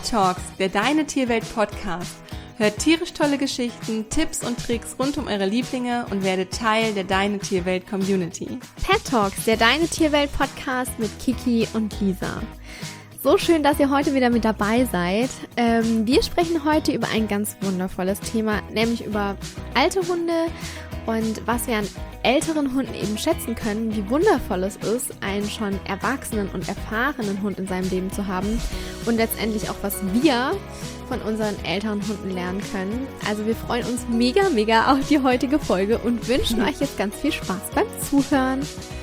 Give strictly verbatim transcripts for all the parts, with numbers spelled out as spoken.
Pet Talks, der Deine Tierwelt Podcast. Hört tierisch tolle Geschichten, Tipps und Tricks rund um eure Lieblinge und werdet Teil der Deine Tierwelt Community. Pet Talks, der Deine Tierwelt Podcast mit Kiki und Lisa. So schön, dass ihr heute wieder mit dabei seid. Ähm, wir sprechen heute über ein ganz wundervolles Thema, nämlich über alte Hunde und was wir an älteren Hunden eben schätzen können, wie wundervoll es ist, einen schon erwachsenen und erfahrenen Hund in seinem Leben zu haben und letztendlich auch, was wir von unseren älteren Hunden lernen können. Also wir freuen uns mega, mega auf die heutige Folge und wünschen euch jetzt ganz viel Spaß beim Zuhören.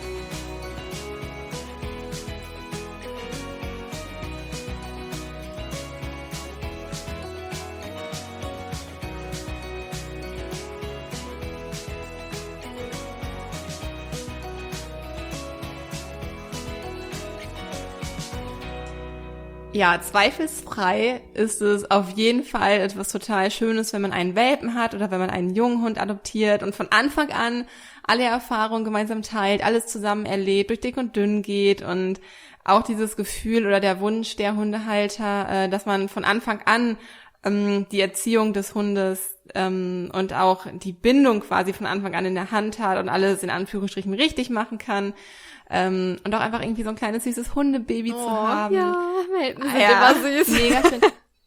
Ja, zweifelsfrei ist es auf jeden Fall etwas total Schönes, wenn man einen Welpen hat oder wenn man einen jungen Hund adoptiert und von Anfang an alle Erfahrungen gemeinsam teilt, alles zusammen erlebt, durch dick und dünn geht und auch dieses Gefühl oder der Wunsch der Hundehalter, dass man von Anfang an ähm, die Erziehung des Hundes ähm, und auch die Bindung quasi von Anfang an in der Hand hat und alles in Anführungsstrichen richtig machen kann. Ähm, und auch einfach irgendwie so ein kleines süßes Hundebaby oh, zu haben. Ja, Welpen sind ja, immer süß. Mega schön.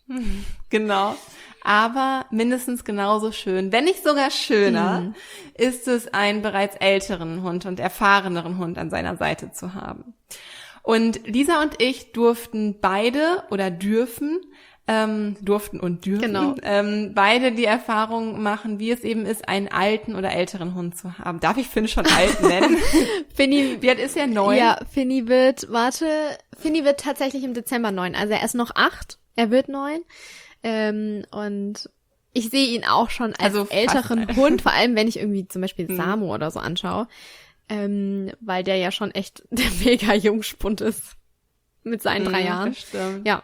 Genau. Aber mindestens genauso schön, wenn nicht sogar schöner, hm. ist es, einen bereits älteren Hund und erfahreneren Hund an seiner Seite zu haben. Und Lisa und ich durften beide oder dürfen Ähm, durften und dürfen, genau. ähm, beide die Erfahrung machen, wie es eben ist, einen alten oder älteren Hund zu haben. Darf ich Finn schon alt nennen? Finny, wie alt ist er? Neun? Ja, Finny wird, warte, Finny wird tatsächlich im Dezember neun. Also er ist noch acht, er wird neun. Ähm, und ich sehe ihn auch schon als also älteren alt. Hund, vor allem wenn ich irgendwie zum Beispiel hm. Samo oder so anschaue, ähm, weil der ja schon echt der mega Jungspund ist mit seinen drei hm, Jahren. Das stimmt. Ja.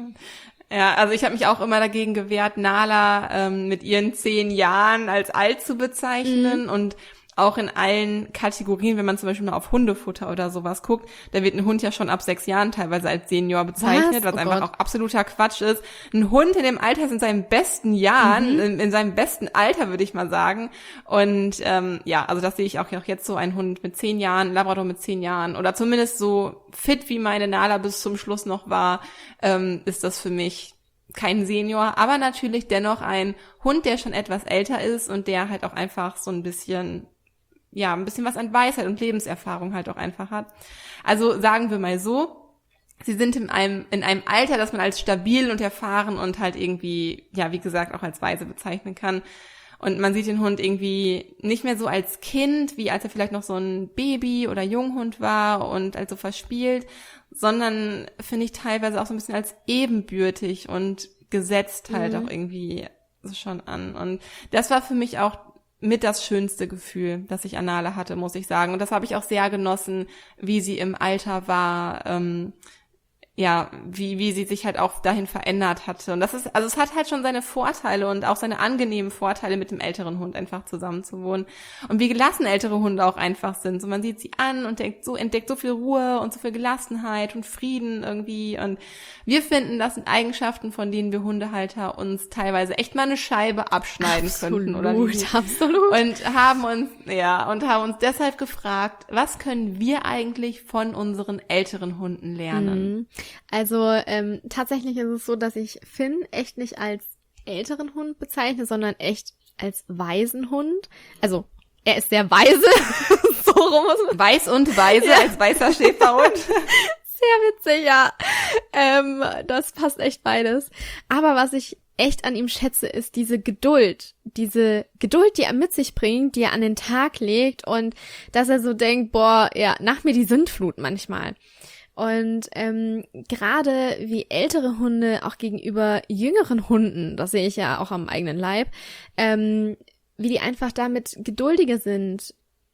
Ja, also ich habe mich auch immer dagegen gewehrt, Nala ähm, mit ihren zehn Jahren als alt zu bezeichnen mhm. und auch in allen Kategorien, wenn man zum Beispiel mal auf Hundefutter oder sowas guckt, da wird ein Hund ja schon ab sechs Jahren teilweise als Senior bezeichnet, was, was oh einfach Gott. auch absoluter Quatsch ist. Ein Hund in dem Alter ist in seinen besten Jahren, mhm. in, in seinem besten Alter, würde ich mal sagen. Und ähm, ja, also das sehe ich auch jetzt so, ein Hund mit zehn Jahren, ein Labrador mit zehn Jahren oder zumindest so fit, wie meine Nala bis zum Schluss noch war, ähm, ist das für mich kein Senior, aber natürlich dennoch ein Hund, der schon etwas älter ist und der halt auch einfach so ein bisschen ja, ein bisschen was an Weisheit und Lebenserfahrung halt auch einfach hat. Also sagen wir mal so, sie sind in einem, in einem Alter, das man als stabil und erfahren und halt irgendwie, ja, wie gesagt, auch als weise bezeichnen kann. Und man sieht den Hund irgendwie nicht mehr so als Kind, wie als er vielleicht noch so ein Baby oder Junghund war und also verspielt, sondern finde ich teilweise auch so ein bisschen als ebenbürtig und gesetzt halt mhm. auch irgendwie so schon an. Und das war für mich auch mit das schönste Gefühl, das ich an Nala hatte, muss ich sagen. Und das habe ich auch sehr genossen, wie sie im Alter war, ähm, ja, wie wie sie sich halt auch dahin verändert hatte. Und das ist, also es hat halt schon seine Vorteile und auch seine angenehmen Vorteile, mit dem älteren Hund einfach zusammenzuwohnen. Und wie gelassen ältere Hunde auch einfach sind. So man sieht sie an und denkt so, entdeckt so viel Ruhe und so viel Gelassenheit und Frieden irgendwie. Und wir finden, das sind Eigenschaften, von denen wir Hundehalter uns teilweise echt mal eine Scheibe abschneiden absolut, könnten, oder wie? Absolut. Und haben uns, ja, und haben uns deshalb gefragt, was können wir eigentlich von unseren älteren Hunden lernen? Mhm. Also ähm, tatsächlich ist es so, dass ich Finn echt nicht als älteren Hund bezeichne, sondern echt als weisen Hund. Also er ist sehr weise. so rum muss Weiß und weise ja. als weißer Schäferhund. Sehr witzig, ja. Ähm, das passt echt beides. Aber was ich echt an ihm schätze, ist diese Geduld. Diese Geduld, die er mit sich bringt, die er an den Tag legt und dass er so denkt, boah, ja, nach mir die Sintflut manchmal. Und ähm, gerade wie ältere Hunde auch gegenüber jüngeren Hunden, das sehe ich ja auch am eigenen Leib, ähm, wie die einfach damit geduldiger sind,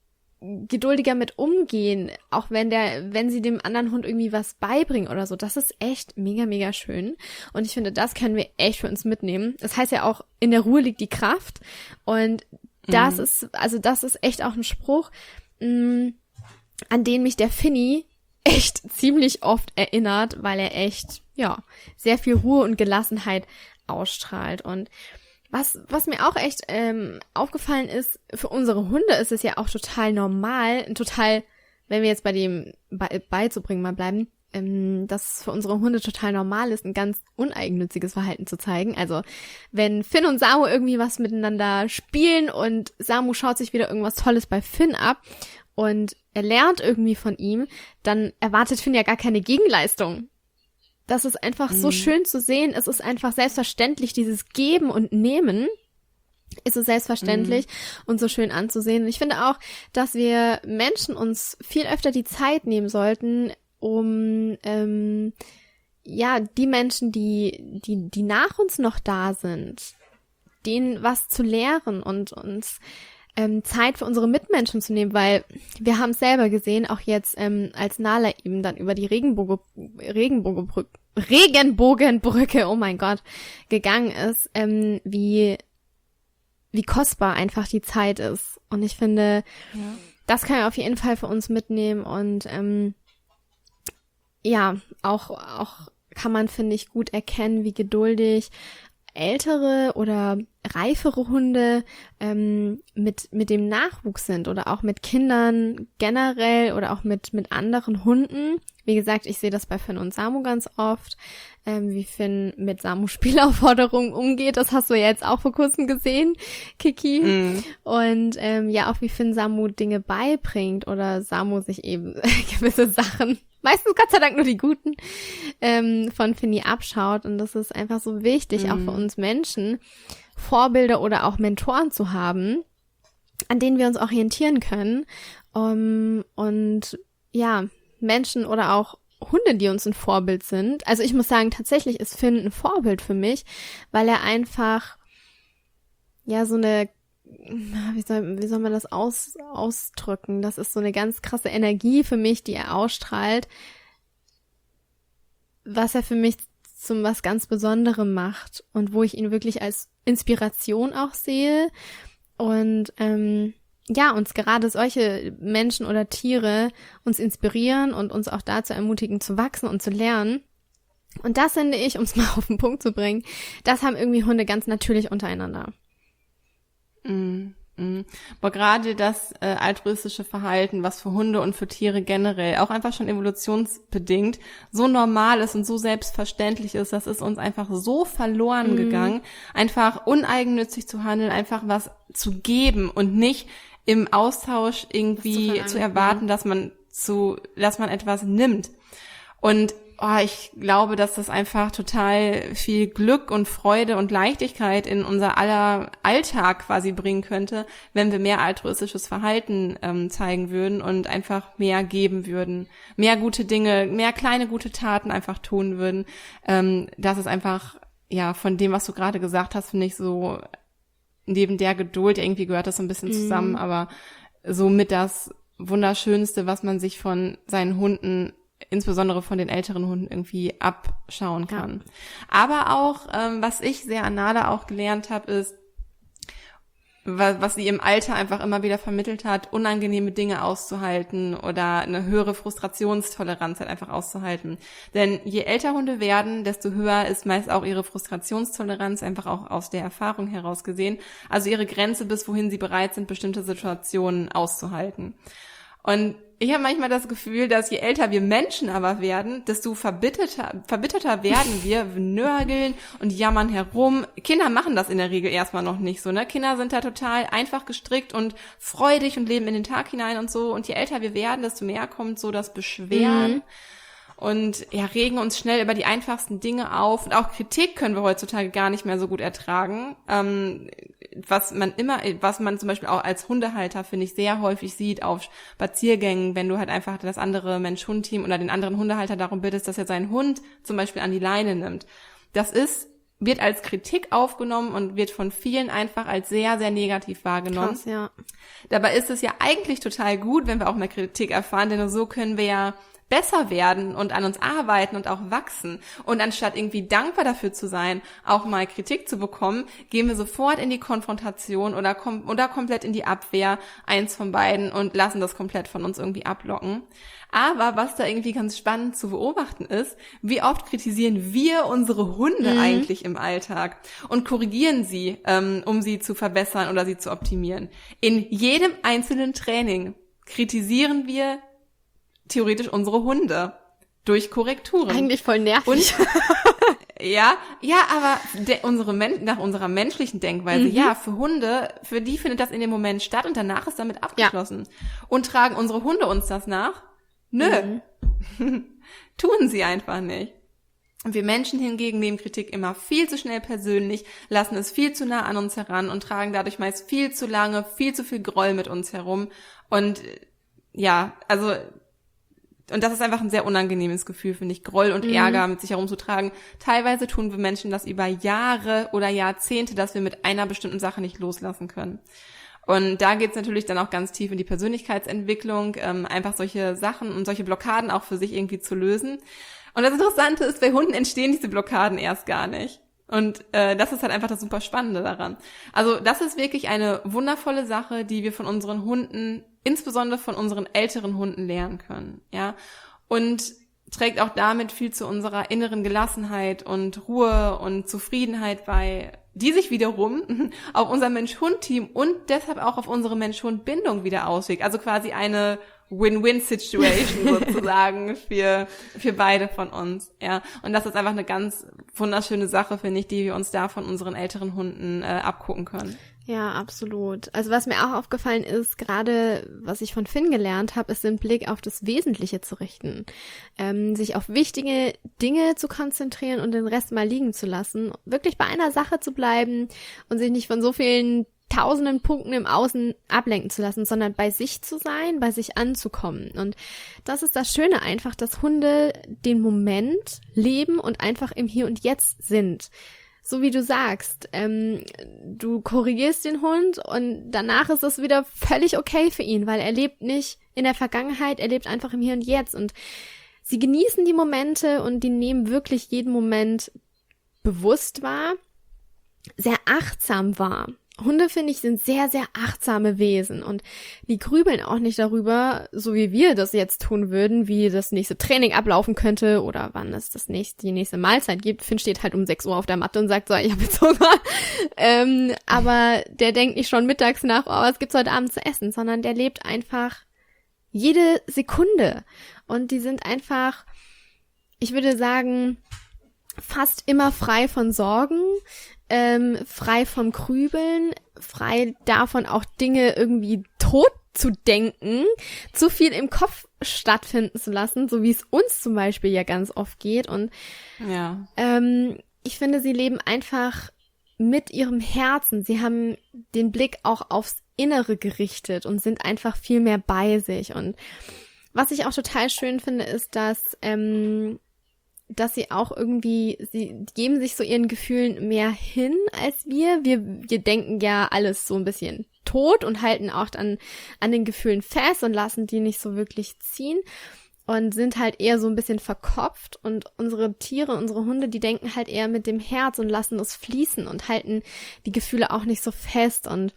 geduldiger mit umgehen, auch wenn der, wenn sie dem anderen Hund irgendwie was beibringen oder so. Das ist echt mega, mega schön. Und ich finde, das können wir echt für uns mitnehmen. Das heißt ja auch, in der Ruhe liegt die Kraft. Und das mhm. ist, also das ist echt auch ein Spruch, mh, an den mich der Finny echt ziemlich oft erinnert, weil er echt, ja, sehr viel Ruhe und Gelassenheit ausstrahlt. Und was was mir auch echt ähm, aufgefallen ist, für unsere Hunde ist es ja auch total normal, total, wenn wir jetzt bei dem bei, beizubringen mal bleiben, ähm, dass es für unsere Hunde total normal ist, ein ganz uneigennütziges Verhalten zu zeigen. Also wenn Finn und Samu irgendwie was miteinander spielen und Samu schaut sich wieder irgendwas Tolles bei Finn ab und er lernt irgendwie von ihm, dann erwartet Finn ja gar keine Gegenleistung. Das ist einfach mhm. so schön zu sehen. Es ist einfach selbstverständlich, dieses Geben und Nehmen ist so selbstverständlich mhm. und so schön anzusehen. Und ich finde auch, dass wir Menschen uns viel öfter die Zeit nehmen sollten, um ähm, ja die Menschen, die die die nach uns noch da sind, denen was zu lehren und uns ähm, Zeit für unsere Mitmenschen zu nehmen, weil wir haben es selber gesehen, auch jetzt ähm, als Nala eben dann über die Regenbogen Regenbogenbrücke Regenbogenbrücke, oh mein Gott, gegangen ist, ähm, wie wie kostbar einfach die Zeit ist. Und ich finde, ja. das kann wir auf jeden Fall für uns mitnehmen und ähm, ja, auch, auch kann man, finde ich, gut erkennen, wie geduldig ältere oder reifere Hunde ähm, mit mit dem Nachwuchs sind oder auch mit Kindern generell oder auch mit mit anderen Hunden. Wie gesagt, ich sehe das bei Finn und Samu ganz oft, ähm, wie Finn mit Samu Spielaufforderungen umgeht. Das hast du ja jetzt auch vor kurzem gesehen, Kiki. Mm. Und ähm, ja, auch wie Finn Samu Dinge beibringt oder Samu sich eben gewisse Sachen, meistens Gott sei Dank nur die guten, ähm, von Finny abschaut. Und das ist einfach so wichtig, mm. auch für uns Menschen, Vorbilder oder auch Mentoren zu haben, an denen wir uns orientieren können. Um, und ja, Menschen oder auch Hunde, die uns ein Vorbild sind. Also ich muss sagen, tatsächlich ist Finn ein Vorbild für mich, weil er einfach ja so eine, wie soll, wie soll man das aus, ausdrücken? Das ist so eine ganz krasse Energie für mich, die er ausstrahlt, was er für mich zum was ganz Besonderem macht und wo ich ihn wirklich als Inspiration auch sehe und ähm, ja, uns gerade solche Menschen oder Tiere uns inspirieren und uns auch dazu ermutigen, zu wachsen und zu lernen. Und das finde ich, um es mal auf den Punkt zu bringen, das haben irgendwie Hunde ganz natürlich untereinander. Mm, mm. Aber gerade das äh, altruistische Verhalten, was für Hunde und für Tiere generell auch einfach schon evolutionsbedingt so normal ist und so selbstverständlich ist, das ist uns einfach so verloren mm. gegangen, einfach uneigennützig zu handeln, einfach was zu geben und nicht im Austausch irgendwie zu, zu erwarten, dass man zu, dass man etwas nimmt. Und oh, ich glaube, dass das einfach total viel Glück und Freude und Leichtigkeit in unser aller Alltag quasi bringen könnte, wenn wir mehr altruistisches Verhalten ähm, zeigen würden und einfach mehr geben würden, mehr gute Dinge, mehr kleine gute Taten einfach tun würden. Ähm, das ist einfach, ja, von dem, was du gerade gesagt hast, finde ich so, neben der Geduld, irgendwie gehört das so ein bisschen zusammen, mm. aber so mit das Wunderschönste, was man sich von seinen Hunden, insbesondere von den älteren Hunden, irgendwie abschauen kann. Ja. Aber auch, ähm, was ich sehr an Nala auch gelernt habe, ist, was, was sie im Alter einfach immer wieder vermittelt hat, unangenehme Dinge auszuhalten oder eine höhere Frustrationstoleranz halt einfach auszuhalten. Denn je älter Hunde werden, desto höher ist meist auch ihre Frustrationstoleranz, einfach auch aus der Erfahrung heraus gesehen. Also ihre Grenze, bis wohin sie bereit sind, bestimmte Situationen auszuhalten. Und ich habe manchmal das Gefühl, dass je älter wir Menschen aber werden, desto verbitterter, verbitterter werden wir, wir nörgeln und jammern herum. Kinder machen das in der Regel erstmal noch nicht so, ne? Kinder sind da total einfach gestrickt und freudig und leben in den Tag hinein und so. Und je älter wir werden, desto mehr kommt so das Beschweren. Mhm. Und ja, regen uns schnell über die einfachsten Dinge auf. Und auch Kritik können wir heutzutage gar nicht mehr so gut ertragen. Ähm, was man immer, was man zum Beispiel auch als Hundehalter, finde ich, sehr häufig sieht auf Spaziergängen, wenn du halt einfach das andere Mensch-Hund-Team oder den anderen Hundehalter darum bittest, dass er seinen Hund zum Beispiel an die Leine nimmt. Das ist, wird als Kritik aufgenommen und wird von vielen einfach als sehr, sehr negativ wahrgenommen. Krass, ja. Dabei ist es ja eigentlich total gut, wenn wir auch mal Kritik erfahren, denn nur so können wir ja besser werden und an uns arbeiten und auch wachsen. Und anstatt irgendwie dankbar dafür zu sein, auch mal Kritik zu bekommen, gehen wir sofort in die Konfrontation oder, kom- oder komplett in die Abwehr, eins von beiden, und lassen das komplett von uns irgendwie ablocken. Aber was da irgendwie ganz spannend zu beobachten ist, wie oft kritisieren wir unsere Hunde mhm. eigentlich im Alltag und korrigieren sie, ähm, um sie zu verbessern oder sie zu optimieren. In jedem einzelnen Training kritisieren wir theoretisch unsere Hunde durch Korrekturen. Eigentlich voll nervig. Und, ja, ja, aber de, unsere Men- nach unserer menschlichen Denkweise, mhm. ja, für Hunde, für die findet das in dem Moment statt und danach ist damit abgeschlossen. Ja. Und tragen unsere Hunde uns das nach? Nö. Mhm. Tun sie einfach nicht. Und wir Menschen hingegen nehmen Kritik immer viel zu schnell persönlich, lassen es viel zu nah an uns heran und tragen dadurch meist viel zu lange, viel zu viel Groll mit uns herum. Und ja, also und das ist einfach ein sehr unangenehmes Gefühl, finde ich, Groll und Ärger mhm. mit sich herumzutragen. Teilweise tun wir Menschen das über Jahre oder Jahrzehnte, dass wir mit einer bestimmten Sache nicht loslassen können. Und da geht's natürlich dann auch ganz tief in die Persönlichkeitsentwicklung, ähm, einfach solche Sachen und solche Blockaden auch für sich irgendwie zu lösen. Und das Interessante ist, bei Hunden entstehen diese Blockaden erst gar nicht. Und äh, das ist halt einfach das super Spannende daran. Also das ist wirklich eine wundervolle Sache, die wir von unseren Hunden, insbesondere von unseren älteren Hunden, lernen können. Ja, und trägt auch damit viel zu unserer inneren Gelassenheit und Ruhe und Zufriedenheit bei, die sich wiederum auf unser Mensch-Hund-Team und deshalb auch auf unsere Mensch-Hund-Bindung wieder auswirkt. Also quasi eine Win-Win-Situation sozusagen für für beide von uns, ja. Und das ist einfach eine ganz wunderschöne Sache, finde ich, die wir uns da von unseren älteren Hunden äh, abgucken können. Ja, absolut. Also was mir auch aufgefallen ist, gerade was ich von Finn gelernt habe, ist den Blick auf das Wesentliche zu richten. Ähm, sich auf wichtige Dinge zu konzentrieren und den Rest mal liegen zu lassen. Wirklich bei einer Sache zu bleiben und sich nicht von so vielen tausenden Punkten im Außen ablenken zu lassen, sondern bei sich zu sein, bei sich anzukommen. Und das ist das Schöne einfach, dass Hunde den Moment leben und einfach im Hier und Jetzt sind. So wie du sagst, ähm, du korrigierst den Hund und danach ist es wieder völlig okay für ihn, weil er lebt nicht in der Vergangenheit, er lebt einfach im Hier und Jetzt. Und sie genießen die Momente und die nehmen wirklich jeden Moment bewusst wahr, sehr achtsam wahr. Hunde, finde ich, sind sehr, sehr achtsame Wesen und die grübeln auch nicht darüber, so wie wir das jetzt tun würden, wie das nächste Training ablaufen könnte oder wann es das nächste, die nächste Mahlzeit gibt. Finn steht halt um sechs Uhr auf der Matte und sagt so, ich habe jetzt Hunger. ähm, aber der denkt nicht schon mittags nach, oh, was gibt's heute Abend zu essen, sondern der lebt einfach jede Sekunde und die sind einfach, ich würde sagen, fast immer frei von Sorgen, ähm, frei vom Grübeln, frei davon auch Dinge irgendwie tot zu denken, zu viel im Kopf stattfinden zu lassen, so wie es uns zum Beispiel ja ganz oft geht. Und ja. ähm, ich finde, sie leben einfach mit ihrem Herzen. Sie haben den Blick auch aufs Innere gerichtet und sind einfach viel mehr bei sich. Und was ich auch total schön finde, ist, dass ähm, dass sie auch irgendwie, sie geben sich so ihren Gefühlen mehr hin als wir. Wir, wir denken ja alles so ein bisschen tot und halten auch an, an den Gefühlen fest und lassen die nicht so wirklich ziehen und sind halt eher so ein bisschen verkopft. Und unsere Tiere, unsere Hunde, die denken halt eher mit dem Herz und lassen es fließen und halten die Gefühle auch nicht so fest und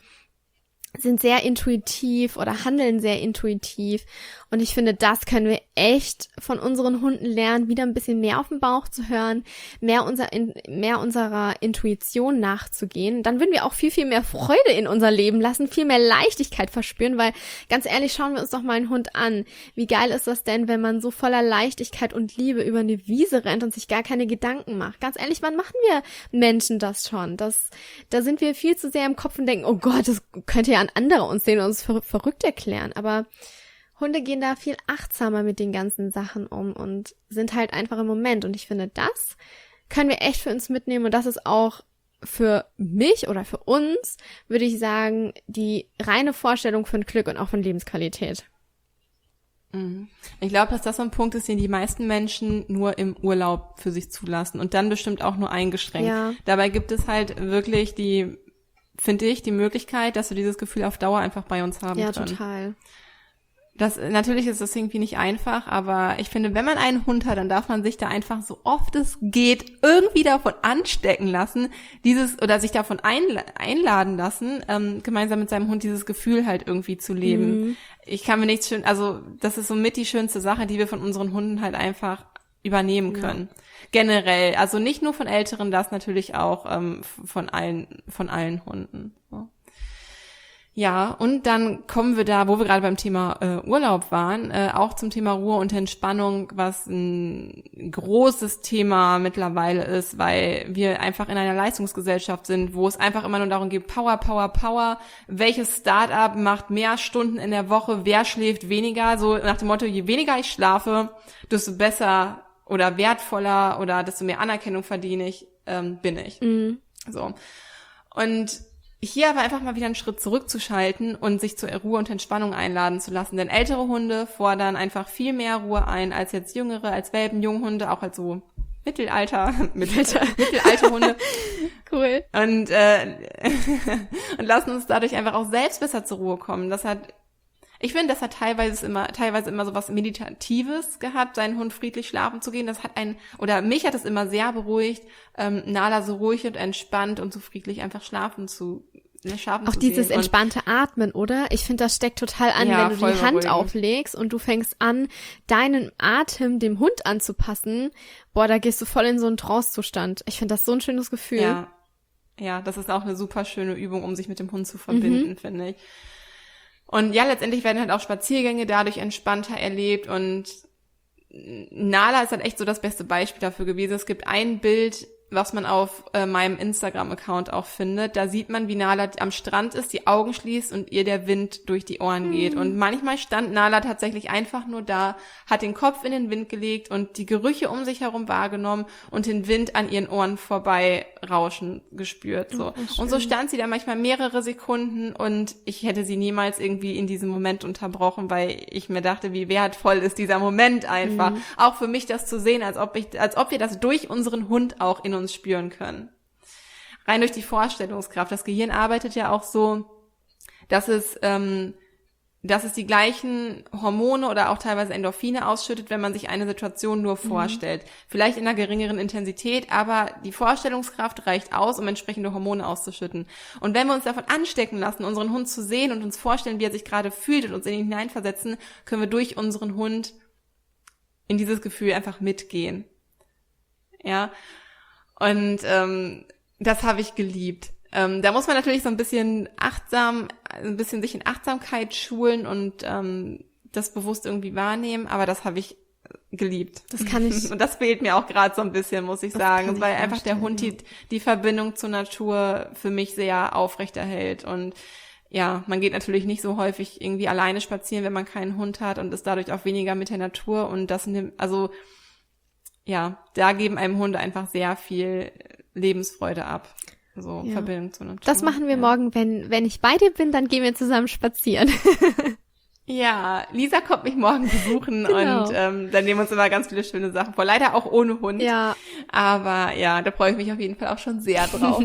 sind sehr intuitiv oder handeln sehr intuitiv. Und ich finde, das können wir echt von unseren Hunden lernen, wieder ein bisschen mehr auf den Bauch zu hören, mehr, unser, mehr unserer Intuition nachzugehen. Dann würden wir auch viel, viel mehr Freude in unser Leben lassen, viel mehr Leichtigkeit verspüren, weil ganz ehrlich, schauen wir uns doch mal einen Hund an. Wie geil ist das denn, wenn man so voller Leichtigkeit und Liebe über eine Wiese rennt und sich gar keine Gedanken macht? Ganz ehrlich, wann machen wir Menschen das schon? Das, da sind wir viel zu sehr im Kopf und denken, oh Gott, das könnte ja an andere uns sehen und uns ver- verrückt erklären. Aber Hunde gehen da viel achtsamer mit den ganzen Sachen um und sind halt einfach im Moment. Und ich finde, das können wir echt für uns mitnehmen. Und das ist auch für mich oder für uns, würde ich sagen, die reine Vorstellung von Glück und auch von Lebensqualität. Ich glaube, dass das so ein Punkt ist, den die meisten Menschen nur im Urlaub für sich zulassen und dann bestimmt auch nur eingeschränkt. Ja. Dabei gibt es halt wirklich die, finde ich, die Möglichkeit, dass wir dieses Gefühl auf Dauer einfach bei uns haben ja, können. Ja, total. Das, natürlich ist das irgendwie nicht einfach, aber ich finde, wenn man einen Hund hat, dann darf man sich da einfach so oft es geht irgendwie davon anstecken lassen, dieses, oder sich davon einla- einladen lassen, ähm, gemeinsam mit seinem Hund dieses Gefühl halt irgendwie zu leben. Mhm. Ich kann mir nichts schön, also das ist so mit die schönste Sache, die wir von unseren Hunden halt einfach übernehmen können. Ja. Generell, also nicht nur von Älteren, das natürlich auch ähm, von allen, von allen Hunden. So. Ja, und dann kommen wir da, wo wir gerade beim Thema äh, Urlaub waren, äh, auch zum Thema Ruhe und Entspannung, was ein großes Thema mittlerweile ist, weil wir einfach in einer Leistungsgesellschaft sind, wo es einfach immer nur darum geht, Power, Power, Power. Welches Start-up macht mehr Stunden in der Woche? Wer schläft weniger? So nach dem Motto, je weniger ich schlafe, desto besser oder wertvoller oder desto mehr Anerkennung verdiene ich, ähm, bin ich. Mhm. So. Und hier aber einfach mal wieder einen Schritt zurückzuschalten und sich zur Ruhe und Entspannung einladen zu lassen. Denn ältere Hunde fordern einfach viel mehr Ruhe ein als jetzt jüngere, als Welpen, Junghunde, auch als so Mittelalter, Mittelalter, mittelalte Hunde. Cool. Und, äh, und lassen uns dadurch einfach auch selbst besser zur Ruhe kommen. Das hat, ich finde, das hat teilweise immer, teilweise immer so was Meditatives gehabt, seinen Hund friedlich schlafen zu gehen. Das hat einen, oder mich hat es immer sehr beruhigt, ähm, Nala so ruhig und entspannt und so friedlich einfach schlafen zu Schlafen auch zu dieses sehen. entspannte Atmen, oder? Ich finde, das steckt total an, ja, wenn du die Hand beruhigend. auflegst und du fängst an, deinen Atem dem Hund anzupassen. Boah, da gehst du voll in so einen Trance-Zustand. Ich finde das so ein schönes Gefühl. Ja, ja, das ist auch eine super schöne Übung, um sich mit dem Hund zu verbinden, mhm. finde ich. Und ja, letztendlich werden halt auch Spaziergänge dadurch entspannter erlebt und Nala ist halt echt so das beste Beispiel dafür gewesen. Es gibt ein Bild, was man auf äh, meinem Instagram-Account auch findet. Da sieht man, wie Nala am Strand ist, die Augen schließt und ihr der Wind durch die Ohren geht. Mhm. Und manchmal stand Nala tatsächlich einfach nur da, hat den Kopf in den Wind gelegt und die Gerüche um sich herum wahrgenommen und den Wind an ihren Ohren vorbei rauschen gespürt. So. Oh, und so stand sie da manchmal mehrere Sekunden und ich hätte sie niemals irgendwie in diesem Moment unterbrochen, weil ich mir dachte, wie wertvoll ist dieser Moment einfach. Mhm. Auch für mich das zu sehen, als ob ich, als ob wir das durch unseren Hund auch in uns spüren können. Rein durch die Vorstellungskraft. Das Gehirn arbeitet ja auch so, dass es, ähm, dass es die gleichen Hormone oder auch teilweise Endorphine ausschüttet, wenn man sich eine Situation nur vorstellt. Mhm. Vielleicht in einer geringeren Intensität, aber die Vorstellungskraft reicht aus, um entsprechende Hormone auszuschütten. Und wenn wir uns davon anstecken lassen, unseren Hund zu sehen und uns vorstellen, wie er sich gerade fühlt und uns in ihn hineinversetzen, können wir durch unseren Hund in dieses Gefühl einfach mitgehen. Ja. Und ähm, das habe ich geliebt. Ähm, da muss man natürlich so ein bisschen achtsam, ein bisschen sich in Achtsamkeit schulen und ähm, das bewusst irgendwie wahrnehmen, aber das habe ich geliebt. Das kann ich. Und das fehlt mir auch gerade so ein bisschen, muss ich sagen, weil einfach der Hund die, die Verbindung zur Natur für mich sehr aufrechterhält. Und ja, man geht natürlich nicht so häufig irgendwie alleine spazieren, wenn man keinen Hund hat und ist dadurch auch weniger mit der Natur und das nimmt, also ja, da geben einem Hunde einfach sehr viel Lebensfreude ab. So, ja. Verbindung zur Natur. Das machen wir ja. morgen, wenn, wenn ich bei dir bin, dann gehen wir zusammen spazieren. Ja, Lisa kommt mich morgen besuchen genau. und ähm, dann nehmen wir uns immer ganz viele schöne Sachen vor. Leider auch ohne Hund. Ja. Aber ja, da freue ich mich auf jeden Fall auch schon sehr drauf.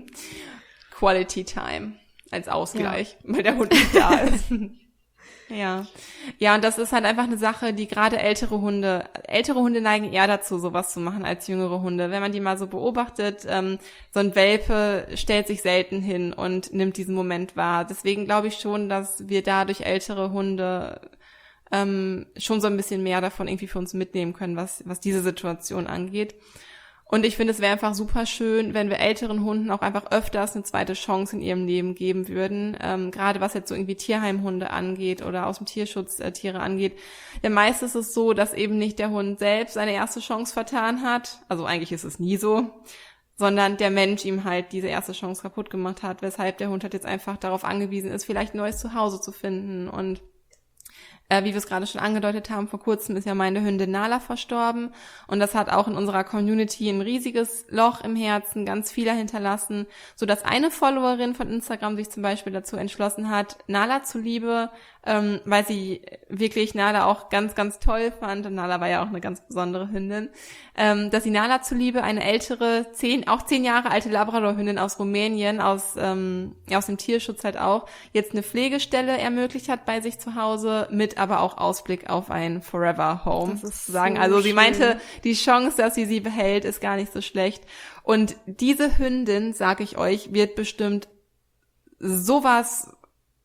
Quality Time als Ausgleich, ja. weil der Hund nicht da ist. Ja, ja, und das ist halt einfach eine Sache, die gerade ältere Hunde, ältere Hunde neigen eher dazu, sowas zu machen als jüngere Hunde. Wenn man die mal so beobachtet, ähm, so ein Welpe stellt sich selten hin und nimmt diesen Moment wahr. Deswegen glaube ich schon, dass wir dadurch ältere Hunde ähm, schon so ein bisschen mehr davon irgendwie für uns mitnehmen können, was was diese Situation angeht. Und ich finde, es wäre einfach super schön, wenn wir älteren Hunden auch einfach öfters eine zweite Chance in ihrem Leben geben würden. Ähm, gerade was jetzt so irgendwie Tierheimhunde angeht oder aus dem Tierschutz äh, Tiere angeht. Denn meist ist es so, dass eben nicht der Hund selbst seine erste Chance vertan hat. Also eigentlich ist es nie so. Sondern der Mensch ihm halt diese erste Chance kaputt gemacht hat. Weshalb der Hund halt jetzt einfach darauf angewiesen ist, vielleicht ein neues Zuhause zu finden. Und Äh, wie wir es gerade schon angedeutet haben, vor kurzem ist ja meine Hündin Nala verstorben und das hat auch in unserer Community ein riesiges Loch im Herzen, ganz viele hinterlassen, so dass eine Followerin von Instagram sich zum Beispiel dazu entschlossen hat, Nala zuliebe, ähm, weil sie wirklich Nala auch ganz, ganz toll fand und Nala war ja auch eine ganz besondere Hündin, ähm, dass sie Nala zuliebe eine ältere, zehn, auch zehn Jahre alte Labrador-Hündin aus Rumänien, aus, ähm, ja, aus dem Tierschutz halt auch, jetzt eine Pflegestelle ermöglicht hat bei sich zu Hause mit aber auch Ausblick auf ein Forever Home. Das ist sagen. so Also sie schön. meinte, die Chance, dass sie sie behält, ist gar nicht so schlecht. Und diese Hündin, sag ich euch, wird bestimmt sowas,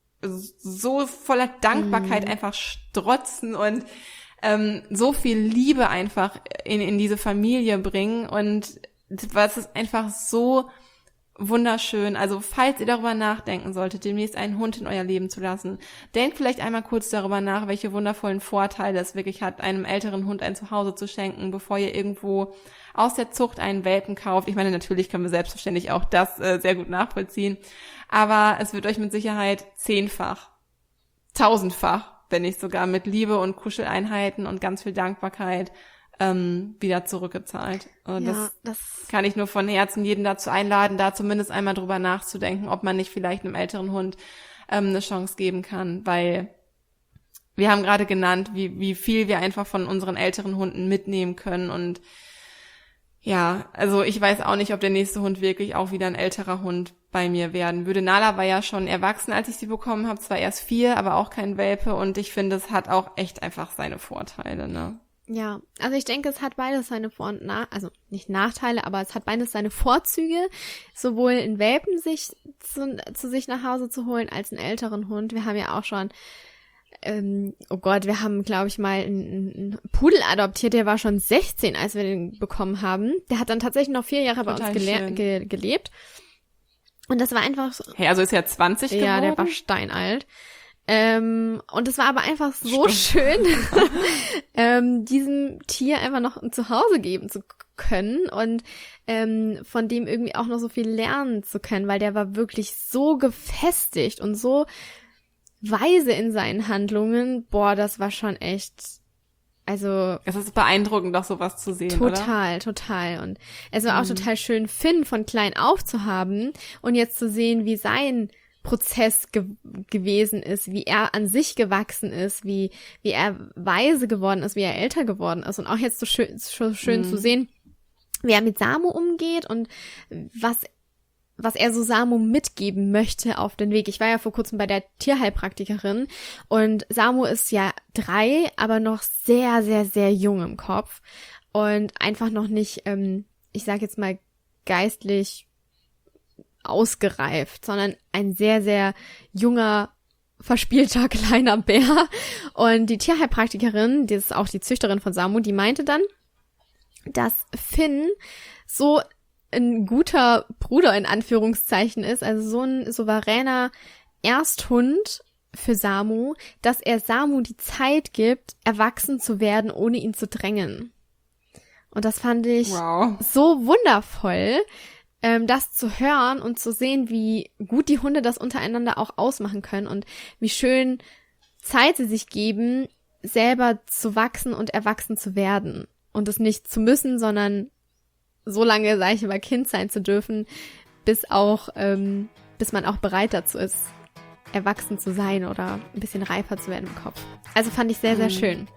so voller Dankbarkeit Mhm. einfach strotzen und ähm, so viel Liebe einfach in, in diese Familie bringen. Und was ist einfach so wunderschön. Also falls ihr darüber nachdenken solltet, demnächst einen Hund in euer Leben zu lassen, denkt vielleicht einmal kurz darüber nach, welche wundervollen Vorteile es wirklich hat, einem älteren Hund ein Zuhause zu schenken, bevor ihr irgendwo aus der Zucht einen Welpen kauft. Ich meine, natürlich können wir selbstverständlich auch das äh, sehr gut nachvollziehen, aber es wird euch mit Sicherheit zehnfach, tausendfach, wenn nicht sogar mit Liebe und Kuscheleinheiten und ganz viel Dankbarkeit ähm, wieder zurückgezahlt. Und Ja, das das kann ich nur von Herzen jeden dazu einladen, da zumindest einmal drüber nachzudenken, ob man nicht vielleicht einem älteren Hund ähm, eine Chance geben kann, weil wir haben gerade genannt, wie wie viel wir einfach von unseren älteren Hunden mitnehmen können. Und ja, also ich weiß auch nicht, ob der nächste Hund wirklich auch wieder ein älterer Hund bei mir werden würde. Nala war ja schon erwachsen, als ich sie bekommen habe, zwar erst vier, aber auch kein Welpe, und ich finde, es hat auch echt einfach seine Vorteile, ne? Ja, also ich denke, es hat beides seine Vor- und Nach-, also nicht Nachteile, aber es hat beides seine Vorzüge, sowohl in Welpen sich zu, zu sich nach Hause zu holen, als einen älteren Hund. Wir haben ja auch schon, ähm, oh Gott, wir haben, glaube ich, mal einen, einen Pudel adoptiert, der war schon sechzehn, als wir den bekommen haben. Der hat dann tatsächlich noch vier Jahre bei uns Total gele- schön. ge- gelebt. Und das war einfach so, Hey, also ist er zwanzig geworden? ja, der war steinalt. Ähm, und es war aber einfach so Stimmt. schön, ähm, diesem Tier einfach noch ein Zuhause geben zu können und ähm, von dem irgendwie auch noch so viel lernen zu können, weil der war wirklich so gefestigt und so weise in seinen Handlungen. Boah, das war schon echt, also Es ist beeindruckend, doch sowas zu sehen, oder? total, total. Und es war auch Mhm. total schön, Finn von klein auf zu haben und jetzt zu sehen, wie sein Prozess ge- gewesen ist, wie er an sich gewachsen ist, wie wie er weise geworden ist, wie er älter geworden ist, und auch jetzt so schön, so schön Mhm. zu sehen, wie er mit Samu umgeht und was was er so Samu mitgeben möchte auf den Weg. Ich war ja vor kurzem bei der Tierheilpraktikerin und Samu ist ja drei, aber noch sehr, sehr, sehr jung im Kopf und einfach noch nicht, ähm, ich sag jetzt mal, geistlich ausgereift, sondern ein sehr, sehr junger, verspielter kleiner Bär. Und die Tierheilpraktikerin, die ist auch die Züchterin von Samu, die meinte dann, dass Finn so ein guter Bruder in Anführungszeichen ist, also so ein souveräner Ersthund für Samu, dass er Samu die Zeit gibt, erwachsen zu werden, ohne ihn zu drängen. Und das fand ich Wow. so wundervoll, ähm, das zu hören und zu sehen, wie gut die Hunde das untereinander auch ausmachen können und wie schön Zeit sie sich geben, selber zu wachsen und erwachsen zu werden. Und es nicht zu müssen, sondern so lange, sage ich immer, Kind sein zu dürfen, bis auch, ähm, bis man auch bereit dazu ist, erwachsen zu sein oder ein bisschen reifer zu werden im Kopf. Also fand ich sehr, sehr Mhm. schön.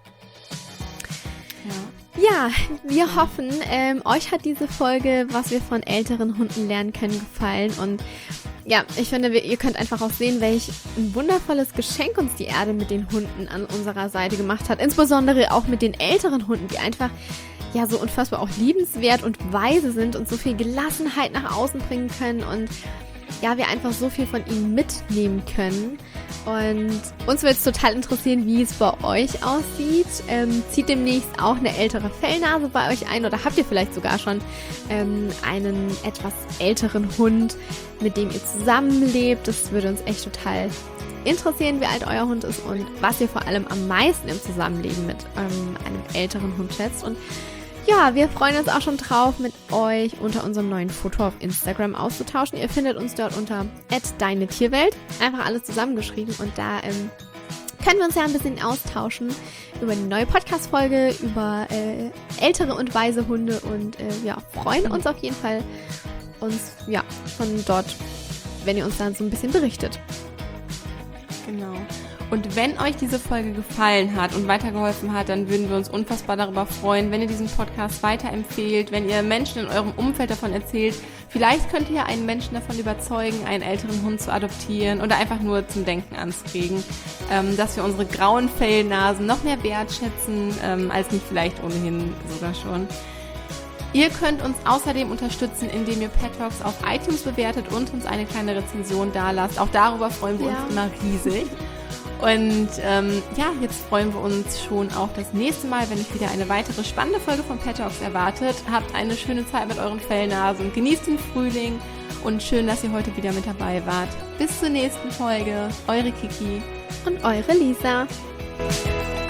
Ja. Ja, wir hoffen, ähm, euch hat diese Folge, was wir von älteren Hunden lernen können, gefallen. Und ja, ich finde, wir, ihr könnt einfach auch sehen, welch ein wundervolles Geschenk uns die Erde mit den Hunden an unserer Seite gemacht hat. Insbesondere auch mit den älteren Hunden, die einfach ja so unfassbar auch liebenswert und weise sind und so viel Gelassenheit nach außen bringen können und ja, wir einfach so viel von ihnen mitnehmen können. Und uns würde es total interessieren, wie es bei euch aussieht. Ähm, zieht demnächst auch eine ältere Fellnase bei euch ein oder habt ihr vielleicht sogar schon ähm, einen etwas älteren Hund, mit dem ihr zusammenlebt? Das würde uns echt total interessieren, wie alt euer Hund ist und was ihr vor allem am meisten im Zusammenleben mit ähm, einem älteren Hund schätzt. Und ja, wir freuen uns auch schon drauf, mit euch unter unserem neuen Foto auf Instagram auszutauschen. Ihr findet uns dort unter at deine Tierwelt. Einfach alles zusammengeschrieben und da ähm, können wir uns ja ein bisschen austauschen über die neue Podcast-Folge, über äh, ältere und weise Hunde und äh, ja, freuen uns auf jeden Fall, uns ja von dort, wenn ihr uns dann so ein bisschen berichtet. Genau. Und wenn euch diese Folge gefallen hat und weitergeholfen hat, dann würden wir uns unfassbar darüber freuen, wenn ihr diesen Podcast weiterempfehlt, wenn ihr Menschen in eurem Umfeld davon erzählt. Vielleicht könnt ihr einen Menschen davon überzeugen, einen älteren Hund zu adoptieren oder einfach nur zum Denken anzuregen, ähm, dass wir unsere grauen Fellnasen noch mehr wertschätzen, ähm, als nicht vielleicht ohnehin sogar schon. Ihr könnt uns außerdem unterstützen, indem ihr Pet Talks auf iTunes bewertet und uns eine kleine Rezension dalasst. Auch darüber freuen wir Ja. uns immer riesig. Und ähm, ja, jetzt freuen wir uns schon auf das nächste Mal, wenn euch wieder eine weitere spannende Folge von Pet Talks erwartet. Habt eine schöne Zeit mit euren Fellnasen, genießt den Frühling und schön, dass ihr heute wieder mit dabei wart. Bis zur nächsten Folge. Eure Kiki Und eure Lisa.